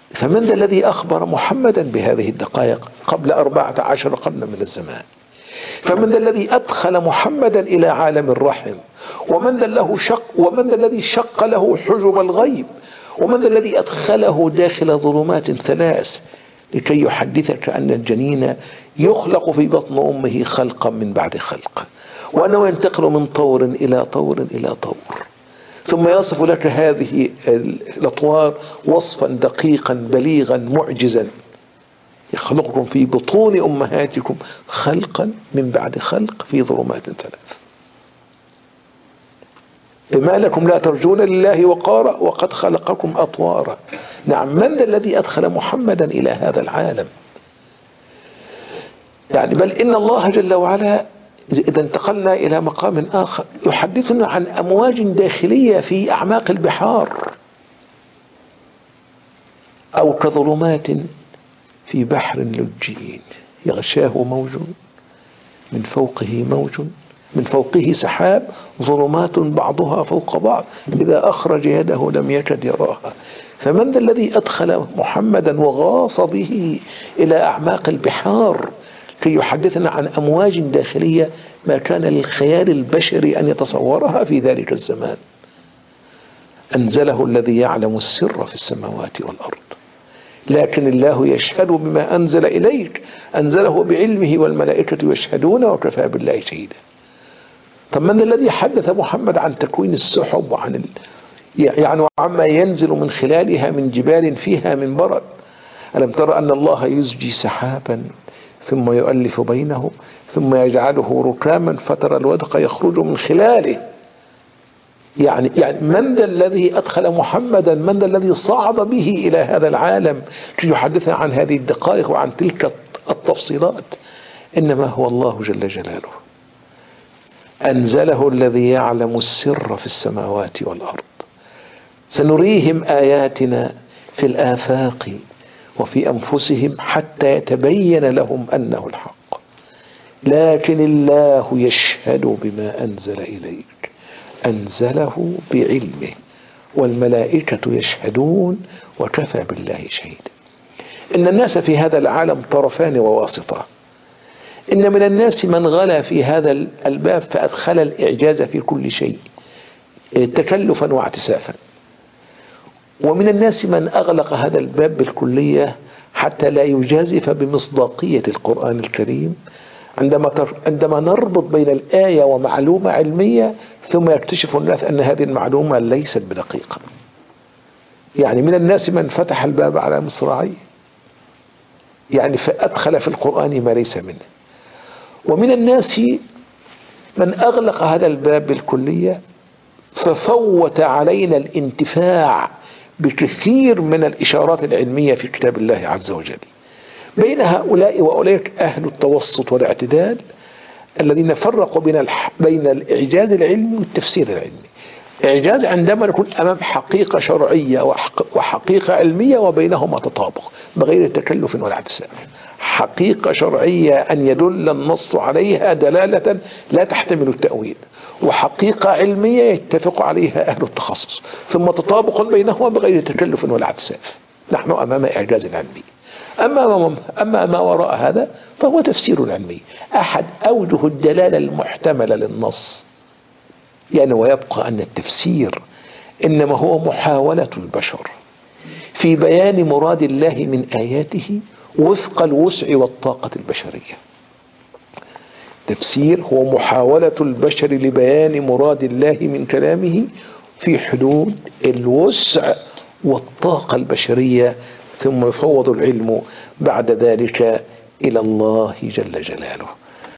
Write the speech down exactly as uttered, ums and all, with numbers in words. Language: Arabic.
فمن ذا الذي أخبر محمدا بهذه الدقائق قبل أربعة عشر قرنا من الزمان؟ فمن ذا الذي أدخل محمدا إلى عالم الرحم؟ ومن ذا له شق ومن ذا الذي شق له حجب الغيب؟ ومن ذا الذي أدخله داخل ظلمات ثلاث لكي يحدثك أن الجنين يخلق في بطن أمه خلقا من بعد خلق، وأنه ينتقل من طور إلى طور إلى طور، ثم يصف لك هذه الأطوار وصفا دقيقا بليغا معجزا. يخلقكم في بطون أمهاتكم خلقا من بعد خلق في ظلمات ثلاث. ما لكم لا ترجون لله وقارا وقد خلقكم أطوارا. نعم، من ذا الذي أدخل محمدا إلى هذا العالم؟ يعني بل إن الله جل وعلا إذا انتقلنا إلى مقام آخر يحدثنا عن أمواج داخلية في أعماق البحار، أو كظلمات في بحر لجين يغشاه موج من فوقه موج من فوقه سحاب ظلمات بعضها فوق بعض إذا أخرج يده لم يكد يراها. فمن ذا الذي أدخل محمدا وغاص به إلى أعماق البحار كي يحدثنا عن أمواج داخلية ما كان للخيال البشري أن يتصورها في ذلك الزمان؟ أنزله الذي يعلم السر في السماوات والأرض، لكن الله يشهد بما أنزل إليك، أنزله بعلمه والملائكة يشهدون وكفى بالله شهيدا. طب من الذي حدث محمد عن تكوين السحب وعن ال... يعني وعما ينزل من خلالها من جبال فيها من برد؟ ألم ترى أن الله يزجي سحابا ثم يؤلف بينه ثم يجعله ركاما فترى الودق يخرج من خلاله؟ يعني يعني من ذا الذي أدخل محمدا، من ذا الذي صعد به إلى هذا العالم ليحدثنا عن هذه الدقائق وعن تلك التفصيلات؟ إنما هو الله جل جلاله. أنزله الذي يعلم السر في السماوات والأرض. سنريهم آياتنا في الآفاق وفي أنفسهم حتى يتبين لهم أنه الحق، لكن الله يشهد بما أنزل إليك، أنزله بعلمه والملائكة يشهدون وكفى بالله شهيدا. إن الناس في هذا العالم طرفان وواسطة. إن من الناس من غلا في هذا الباب فأدخل الإعجاز في كل شيء تكلفا واعتسافا، ومن الناس من أغلق هذا الباب بالكلية حتى لا يجازف بمصداقية القرآن الكريم عندما عندما نربط بين الآية ومعلومة علمية ثم يكتشف الناس أن هذه المعلومة ليست بدقيقة. يعني من الناس من فتح الباب على مصراعيه، يعني فأدخل في القرآن ما ليس منه. ومن الناس من أغلق هذا الباب بالكلية ففوت علينا الانتفاع بكثير من الإشارات العلمية في كتاب الله عز وجل. بين هؤلاء وأولئك أهل التوسط والاعتدال الذين فرقوا بين بين الإعجاز العلمي والتفسير العلمي. إعجاز عندما نكون أمام حقيقة شرعية وحقيقة علمية وبينهما تطابق بغير تكلف ولا اعتساف. حقيقة شرعية أن يدل النص عليها دلالة لا تحتمل التأويل، وحقيقة علمية يتفق عليها أهل التخصص، ثم تطابق بينهما بغير تكلف ولا اعتساف. نحن أمام إعجاز علمي. أما أما ما وراء هذا فهو تفسير علمي، أحد أوجه الدلالة المحتملة للنص. يعني ويبقى أن التفسير إنما هو محاولة البشر في بيان مراد الله من آياته وفق الوسع والطاقة البشرية. تفسير هو محاولة البشر لبيان مراد الله من كلامه في حدود الوسع والطاقة البشرية، ثم يفوض العلم بعد ذلك إلى الله جل جلاله.